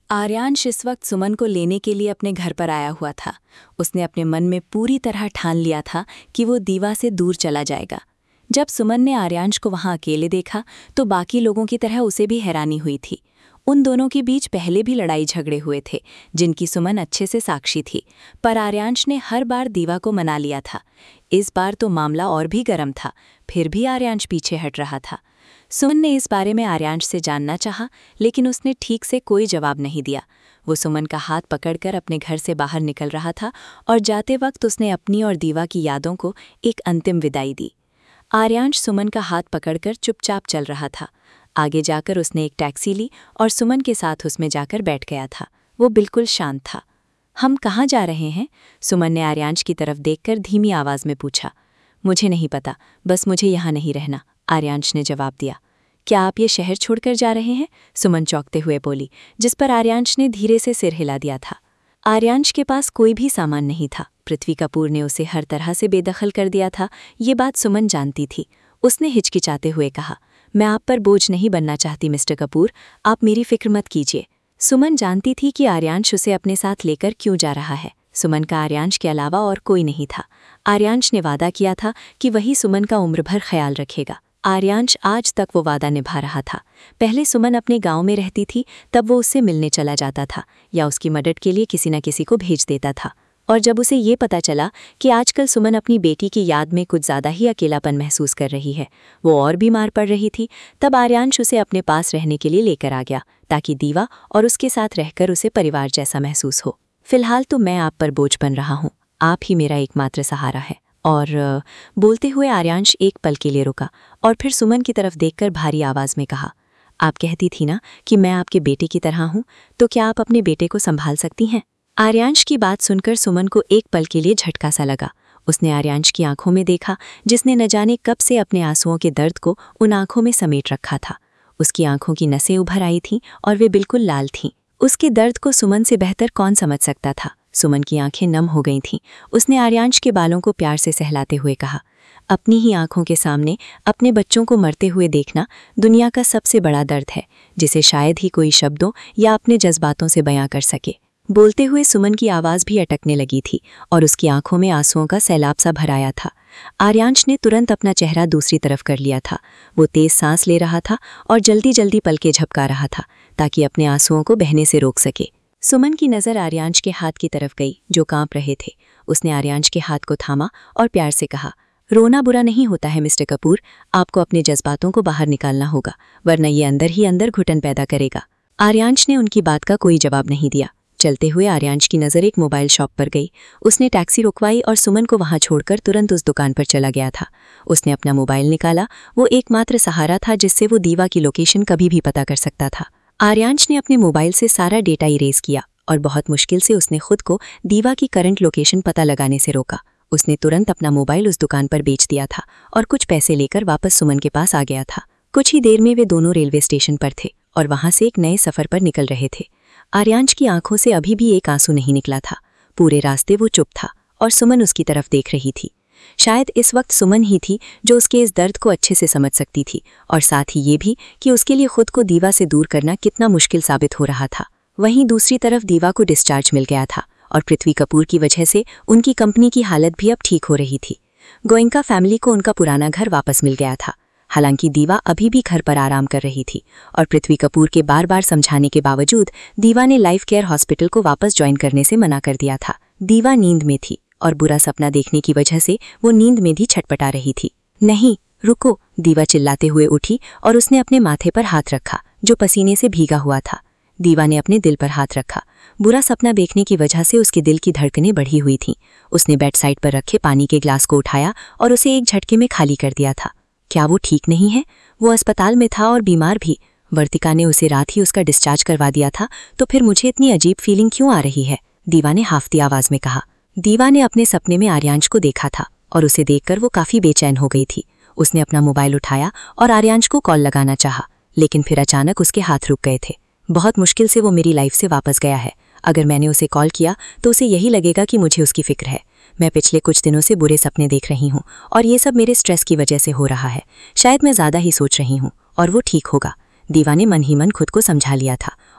आर्यांश इस वक्त सुमन को लेने के लिए अपने घर पर आया हुआ था। उसने अपने मन में पूरी तरह ठान लिया था कि वो दीवा से दूर चला जाएगा। जब सुमन ने आर्यांश को वहां अकेले देखा तो बाकी लोगों की तरह उसे भी हैरानी हुई थी। उन दोनों के बीच पहले भी लड़ाई झगड़े हुए थे जिनकी सुमन अच्छे से साक्षी थी, पर आर्यांश ने हर बार दीवा को मना लिया था। इस बार तो मामला और भी गर्म था, फिर भी आर्यांश पीछे हट रहा था। सुमन ने इस बारे में आर्यांश से जानना चाहा, लेकिन उसने ठीक से कोई जवाब नहीं दिया। वो सुमन का हाथ पकड़कर अपने घर से बाहर निकल रहा था और जाते वक्त उसने अपनी और दीवा की यादों को एक अंतिम विदाई दी। आर्यांश सुमन का हाथ पकड़कर चुपचाप चल रहा था। आगे जाकर उसने एक टैक्सी ली और सुमन के साथ उसमें जाकर बैठ गया था। वो बिल्कुल शांत था। हम कहाँ जा रहे हैं? सुमन ने आर्यांश की तरफ देखकर धीमी आवाज में पूछा। मुझे नहीं पता, बस मुझे यहाँ नहीं रहना, आर्यांश ने जवाब दिया। क्या आप ये शहर छोड़कर जा रहे हैं? सुमन चौंकते हुए बोली, जिस पर आर्यांश ने धीरे से सिर हिला दिया था। आर्यांश के पास कोई भी सामान नहीं था। पृथ्वी कपूर ने उसे हर तरह से बेदखल कर दिया था। ये बात सुमन जानती थी। उसने हिचकिचाते हुए कहा, मैं आप पर बोझ नहीं बनना चाहती मिस्टर कपूर, आप मेरी फिक्र मत कीजिए। सुमन जानती थी कि आर्यांश उसे अपने साथ लेकर क्यों जा रहा है। सुमन का आर्यांश के अलावा और कोई नहीं था। आर्यांश ने वादा किया था कि वही सुमन का उम्र भर ख्याल रखेगा। आर्यांश आज तक वो वादा निभा रहा था। पहले सुमन अपने गांव में रहती थी, तब वो उससे मिलने चला जाता था या उसकी मदद के लिए किसी न किसी को भेज देता था। और जब उसे ये पता चला कि आजकल सुमन अपनी बेटी की याद में कुछ ज़्यादा ही अकेलापन महसूस कर रही है, वो और बीमार पड़ रही थी, तब आर्यांश उसे अपने पास रहने के लिए लेकर आ गया ताकि दीवा और उसके साथ रहकर उसे परिवार जैसा महसूस हो। फिलहाल तो मैं आप पर बोझ बन रहा हूँ, आप ही मेरा एकमात्र सहारा है। और बोलते हुए आर्यांश एक पल के लिए रुका और फिर सुमन की तरफ देखकर भारी आवाज में कहा, आप कहती थी ना कि मैं आपके बेटे की तरह हूं, तो क्या आप अपने बेटे को संभाल सकती हैं? आर्यांश की बात सुनकर सुमन को एक पल के लिए झटका सा लगा। उसने आर्यांश की आंखों में देखा, जिसने न जाने कब से अपने आंसुओं के दर्द को उन आंखों में समेट रखा था। उसकी आंखों की नसें उभर आई थीं और वे बिल्कुल लाल थीं। उसके दर्द को सुमन से बेहतर कौन समझ सकता था। सुमन की आंखें नम हो गई थीं। उसने आर्यांश के बालों को प्यार से सहलाते हुए कहा, अपनी ही आंखों के सामने अपने बच्चों को मरते हुए देखना दुनिया का सबसे बड़ा दर्द है, जिसे शायद ही कोई शब्दों या अपने जज्बातों से बयां कर सके। बोलते हुए सुमन की आवाज़ भी अटकने लगी थी और उसकी आंखों में आंसुओं का सैलाब सा भराया था। आर्यांश ने तुरंत अपना चेहरा दूसरी तरफ कर लिया था। वो तेज सांस ले रहा था और जल्दी जल्दी पलकें झपका रहा था ताकि अपने आंसुओं को बहने से रोक सके। सुमन की नज़र आर्यांश के हाथ की तरफ गई जो कांप रहे थे। उसने आर्यांश के हाथ को थामा और प्यार से कहा, रोना बुरा नहीं होता है मिस्टर कपूर, आपको अपने जज्बातों को बाहर निकालना होगा, वरना ये अंदर ही अंदर घुटन पैदा करेगा। आर्यांश ने उनकी बात का कोई जवाब नहीं दिया। चलते हुए आर्यांश की नज़र एक मोबाइल शॉप पर गई। उसने टैक्सी रुकवाई और सुमन को वहां छोड़कर तुरंत उस दुकान पर चला गया था। उसने अपना मोबाइल निकाला। वो एकमात्र सहारा था जिससे वो दीवा की लोकेशन कभी भी पता कर सकता था। आर्यांश ने अपने मोबाइल से सारा डेटा इरेज किया और बहुत मुश्किल से उसने खुद को दीवा की करंट लोकेशन पता लगाने से रोका। उसने तुरंत अपना मोबाइल उस दुकान पर बेच दिया था और कुछ पैसे लेकर वापस सुमन के पास आ गया था। कुछ ही देर में वे दोनों रेलवे स्टेशन पर थे और वहां से एक नए सफर पर निकल रहे थे। आर्यांश की आंखों से अभी भी एक आंसू नहीं निकला था। पूरे रास्ते वो चुप था और सुमन उसकी तरफ देख रही थी। शायद इस वक्त सुमन ही थी जो उसके इस दर्द को अच्छे से समझ सकती थी और साथ ही ये भी कि उसके लिए खुद को दीवा से दूर करना कितना मुश्किल साबित हो रहा था। वहीं दूसरी तरफ दीवा को डिस्चार्ज मिल गया था और पृथ्वी कपूर की वजह से उनकी कंपनी की हालत भी अब ठीक हो रही थी। गोयनका फैमिली को उनका पुराना घर वापस मिल गया था। हालांकि दीवा अभी भी घर पर आराम कर रही थी और पृथ्वी कपूर के बार बार समझाने के बावजूद दीवा ने लाइफ केयर हॉस्पिटल को वापस ज्वाइन करने से मना कर दिया था। दीवा नींद में थी और बुरा सपना देखने की वजह से वो नींद में भी छटपटा रही थी। नहीं, रुको, दीवा चिल्लाते हुए उठी और उसने अपने माथे पर हाथ रखा जो पसीने से भीगा हुआ था। दीवा ने अपने दिल पर हाथ रखा। बुरा सपना देखने की वजह से उसके दिल की धड़कनें बढ़ी हुई थीं। उसने बेड साइड पर रखे पानी के ग्लास को उठाया और उसे एक झटके में खाली कर दिया था। क्या वो ठीक नहीं है? वो अस्पताल में था और बीमार भी। वर्तिका ने उसे रात ही उसका डिस्चार्ज करवा दिया था, तो फिर मुझे इतनी अजीब फीलिंग क्यों आ रही है? दीवा ने हाफती आवाज में कहा। दीवा ने अपने सपने में आर्यांश को देखा था और उसे देखकर वो काफी बेचैन हो गई थी। उसने अपना मोबाइल उठाया और आर्यांश को कॉल लगाना चाहा, लेकिन फिर अचानक उसके हाथ रुक गए थे। बहुत मुश्किल से वो मेरी लाइफ से वापस गया है। अगर मैंने उसे कॉल किया तो उसे यही लगेगा कि मुझे उसकी फिक्र है। मैं पिछले कुछ दिनों से बुरे सपने देख रही हूँ और ये सब मेरे स्ट्रेस की वजह से हो रहा है। शायद मैं ज़्यादा ही सोच रही हूँ और वो ठीक होगा। दीवा ने मन ही मन खुद को समझा लिया था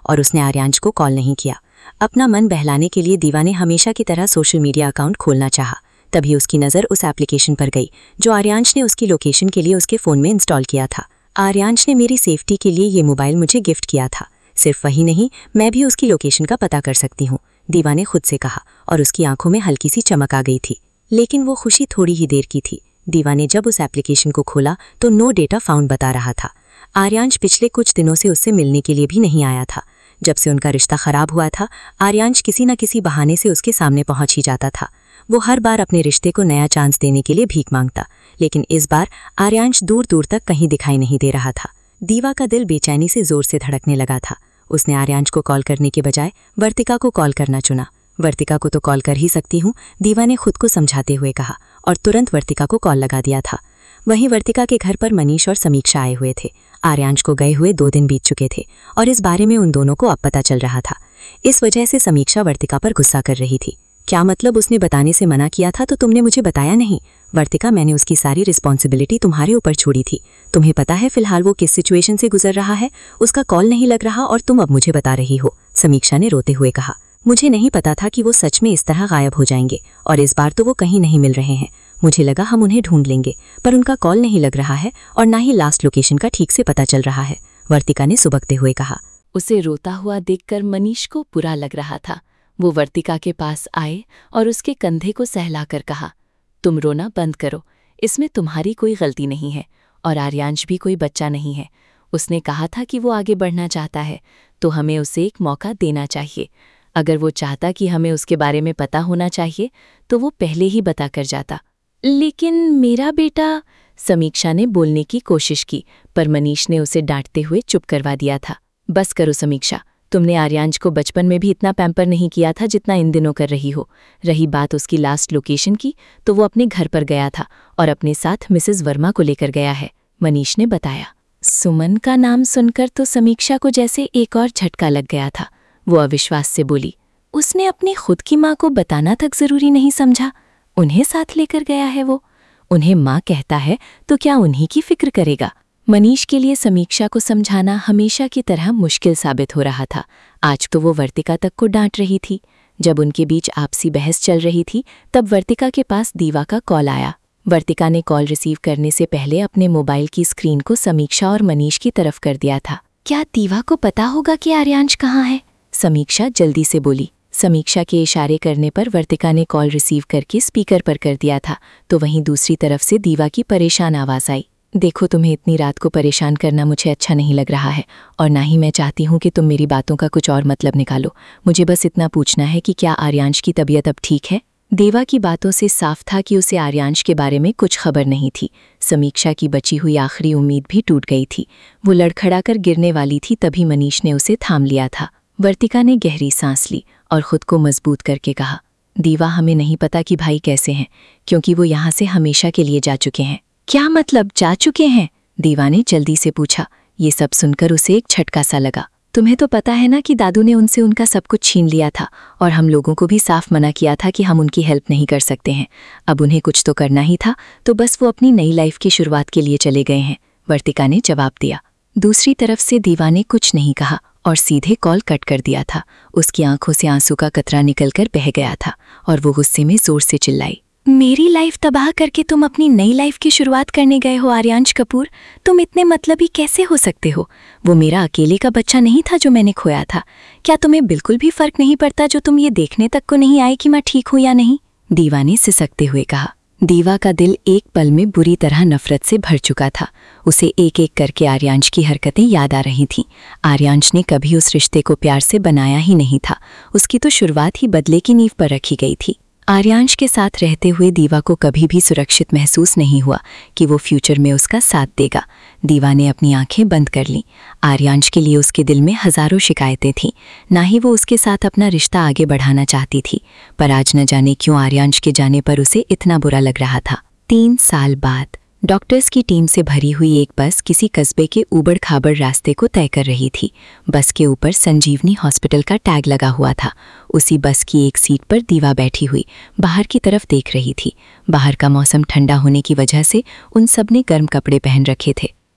और उसने आर्यांश को कॉल नहीं किया। अपना मन बहलाने के लिए दीवा ने हमेशा की तरह सोशल मीडिया अकाउंट खोलना चाहा। तभी उसकी नज़र उस एप्लीकेशन पर गई जो आर्यांश ने उसकी लोकेशन के लिए उसके फ़ोन में इंस्टॉल किया था। आर्यांश ने मेरी सेफ्टी के लिए ये मोबाइल मुझे गिफ्ट किया था। सिर्फ वही नहीं, मैं भी उसकी लोकेशन का पता कर सकती हूँ, दीवा ने खुद से कहा और उसकी आंखों में हल्की सी चमक आ गई थी। लेकिन वो खुशी थोड़ी ही देर की थी। दीवा ने जब उस एप्लीकेशन को खोला तो नो डेटा फाउंड बता रहा था। आर्यांश पिछले कुछ दिनों से उससे मिलने के लिए भी नहीं आया था। जब से उनका रिश्ता खराब हुआ था, आर्यांश किसी न किसी बहाने से उसके सामने पहुंच ही जाता था। वो हर बार अपने रिश्ते को नया चांस देने के लिए भीख मांगता, लेकिन इस बार आर्यांश दूर दूर तक कहीं दिखाई नहीं दे रहा था। दीवा का दिल बेचैनी से जोर से धड़कने लगा था। उसने आर्यांश को कॉल करने के बजाय वर्तिका को कॉल करना चुना। वर्तिका को तो कॉल कर ही सकती हूँ, दीवा ने खुद को समझाते हुए कहा और तुरंत वर्तिका को कॉल लगा दिया था। वहीं वर्तिका के घर पर मनीष और समीक्षा आए हुए थे। आर्यांश को गए हुए 2 दिन बीत चुके थे और इस बारे में उन दोनों को अब पता चल रहा था। इस वजह से समीक्षा वर्तिका पर गुस्सा कर रही थी। क्या मतलब, उसने बताने से मना किया था तो तुमने मुझे बताया नहीं? वर्तिका, मैंने उसकी सारी रिस्पॉन्सिबिलिटी तुम्हारे ऊपर छोड़ी थी। तुम्हें पता है फिलहाल वो किस सिचुएशन से गुजर रहा है? उसका कॉल नहीं लग रहा और तुम अब मुझे बता रही हो, समीक्षा ने रोते हुए कहा। मुझे नहीं पता था कि वो सच में इस तरह गायब हो जाएंगे और इस बार तो वो कहीं नहीं मिल रहे हैं। मुझे लगा हम उन्हें ढूंढ लेंगे, पर उनका कॉल नहीं लग रहा है और ना ही लास्ट लोकेशन का ठीक से पता चल रहा है, वर्तिका ने सुबकते हुए कहा। उसे रोता हुआ देखकर मनीष को बुरा लग रहा था। वो वर्तिका के पास आए और उसके कंधे को सहलाकर कहा, तुम रोना बंद करो, इसमें तुम्हारी कोई गलती नहीं है और आर्यांश भी कोई बच्चा नहीं है। उसने कहा था कि वो आगे बढ़ना चाहता है तो हमें उसे एक मौका देना चाहिए। अगर वो चाहता कि हमें उसके बारे में पता होना चाहिए तो वो पहले ही बता कर जाता। लेकिन मेरा बेटा, समीक्षा ने बोलने की कोशिश की पर मनीष ने उसे डांटते हुए चुप करवा दिया था। बस करो समीक्षा, तुमने आर्यांश को बचपन में भी इतना पैम्पर नहीं किया था जितना इन दिनों कर रही हो। रही बात उसकी लास्ट लोकेशन की, तो वो अपने घर पर गया था और अपने साथ मिसेस वर्मा को लेकर गया है, मनीष ने बताया। सुमन का नाम सुनकर तो समीक्षा को जैसे एक और झटका लग गया था। वो अविश्वास से बोली, उसने अपनी खुद की माँ को बताना तक जरूरी नहीं समझा, उन्हें साथ लेकर गया है वो। उन्हें माँ कहता है तो क्या उन्हीं की फिक्र करेगा? मनीष के लिए समीक्षा को समझाना हमेशा की तरह मुश्किल साबित हो रहा था। आज तो वो वर्तिका तक को डांट रही थी। जब उनके बीच आपसी बहस चल रही थी तब वर्तिका के पास दीवा का कॉल आया। वर्तिका ने कॉल रिसीव करने से पहले अपने मोबाइल की स्क्रीन को समीक्षा और मनीष की तरफ कर दिया था। क्या दीवा को पता होगा कि आर्यांश कहाँ है? समीक्षा जल्दी से बोली। समीक्षा के इशारे करने पर वर्तिका ने कॉल रिसीव करके स्पीकर पर कर दिया था तो वहीं दूसरी तरफ से दीवा की परेशान आवाज़ आई। देखो, तुम्हें इतनी रात को परेशान करना मुझे अच्छा नहीं लग रहा है और ना ही मैं चाहती हूँ कि तुम मेरी बातों का कुछ और मतलब निकालो। मुझे बस इतना पूछना है कि क्या आर्यांश की तबीयत अब ठीक है? देवा की बातों से साफ था कि उसे आर्यांश के बारे में कुछ खबर नहीं थी। समीक्षा की बची हुई आखिरी उम्मीद भी टूट गई थी। वो लड़खड़ाकर गिरने वाली थी तभी मनीष ने उसे थाम लिया था। वर्तिका ने गहरी सांस ली और खुद को मजबूत करके कहा, दीवा, हमें नहीं पता कि भाई कैसे हैं क्योंकि वो यहाँ से हमेशा के लिए जा चुके हैं। क्या मतलब जा चुके हैं? दीवा ने जल्दी से पूछा। ये सब सुनकर उसे एक झटका सा लगा। तुम्हें तो पता है ना कि दादू ने उनसे उनका सब कुछ छीन लिया था और हम लोगों को भी साफ मना किया था कि हम उनकी हेल्प नहीं कर सकते हैं। अब उन्हें कुछ तो करना ही था तो बस वो अपनी नई लाइफ की शुरुआत के लिए चले गए हैं, वर्तिका ने जवाब दिया। दूसरी तरफ से दीवा ने कुछ नहीं कहा और सीधे कॉल कट कर दिया था। उसकी आंखों से आंसू का कतरा निकलकर बह गया था और वो गुस्से में जोर से चिल्लाई, मेरी लाइफ तबाह करके तुम अपनी नई लाइफ की शुरुआत करने गए हो आर्यांश कपूर? तुम इतने मतलबी कैसे हो सकते हो? वो मेरा अकेले का बच्चा नहीं था जो मैंने खोया था। क्या तुम्हें बिल्कुल भी फर्क नहीं पड़ता जो तुम ये देखने तक को नहीं आए कि मैं ठीक हूँ या नहीं? दीवा ने सिसकते हुए कहा। दीवा का दिल एक पल में बुरी तरह नफरत से भर चुका था। उसे एक एक करके आर्यांश की हरकतें याद आ रही थीं। आर्यांश ने कभी उस रिश्ते को प्यार से बनाया ही नहीं था। उसकी तो शुरुआत ही बदले की नींव पर रखी गई थी। आर्यांश के साथ रहते हुए दीवा को कभी भी सुरक्षित महसूस नहीं हुआ कि वो फ्यूचर में उसका साथ देगा। दीवा ने अपनी आंखें बंद कर लीं। आर्यांश के लिए उसके दिल में हजारों शिकायतें थीं। ना ही वो उसके साथ अपना रिश्ता आगे बढ़ाना चाहती थी, पर आज न जाने क्यों आर्यांश के जाने पर उसे इतना बुरा लग रहा था। 3 साल बाद डॉक्टर्स की टीम से भरी हुई एक बस किसी कस्बे के ऊबड़ खाबड़ रास्ते को तय कर रही थी। बस के ऊपर संजीवनी हॉस्पिटल का टैग लगा हुआ था। उसी बस की एक सीट पर दीवा बैठी हुई बाहर की तरफ देख रही थी। बाहर का मौसम ठंडा होने की वजह से उन सब ने गर्म कपड़े पहन रखे थे।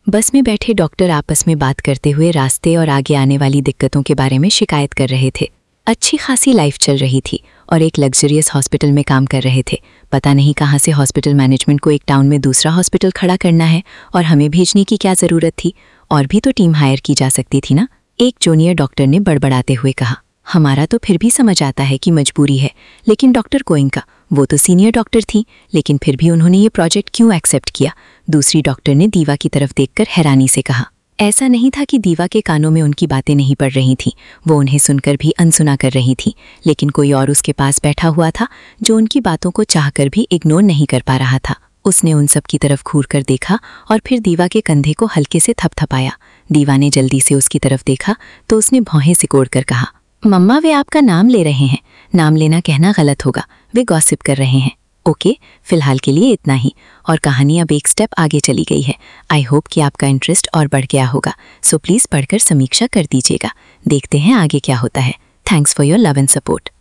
बस में बैठे डॉक्टर आपस में बात करते हुए रास्ते और आगे आने वाली दिक्कतों के बारे में शिकायत कर रहे थे। अच्छी खासी लाइफ चल रही थी और एक लग्जरियस हॉस्पिटल में काम कर रहे थे। पता नहीं कहाँ से हॉस्पिटल मैनेजमेंट को एक टाउन में दूसरा हॉस्पिटल खड़ा करना है और हमें भेजने की क्या ज़रूरत थी, और भी तो टीम हायर की जा सकती थी ना। एक जूनियर डॉक्टर ने बड़बड़ाते हुए कहा। हमारा तो फिर भी समझ आता है कि मजबूरी है, लेकिन डॉक्टर गोइंका, वो तो सीनियर डॉक्टर थी, लेकिन फिर भी उन्होंने ये प्रोजेक्ट क्यों एक्सेप्ट किया? दूसरी डॉक्टर ने दीवा की तरफ देखकर हैरानी से कहा। ऐसा नहीं था कि दीवा के कानों में उनकी बातें नहीं पड़ रही थीं, वो उन्हें सुनकर भी अनसुना कर रही थी, लेकिन कोई और उसके पास बैठा हुआ था जो उनकी बातों को चाहकर भी इग्नोर नहीं कर पा रहा था। उसने उन सब की तरफ घूर कर देखा और फिर दीवा के कंधे को हल्के से थपथपाया। दीवा ने जल्दी से उसकी तरफ देखा तो उसने भौहें सिकोड़ कर कहा, मम्मा, वे आपका नाम ले रहे हैं। नाम लेना कहना गलत होगा, वे गॉसिप कर रहे हैं। ओके, फिलहाल के लिए इतना ही। और कहानी अब एक स्टेप आगे चली गई है। आई होप कि आपका इंटरेस्ट और बढ़ गया होगा, सो प्लीज़ पढ़कर समीक्षा कर दीजिएगा। देखते हैं आगे क्या होता है। Thanks for your love and support.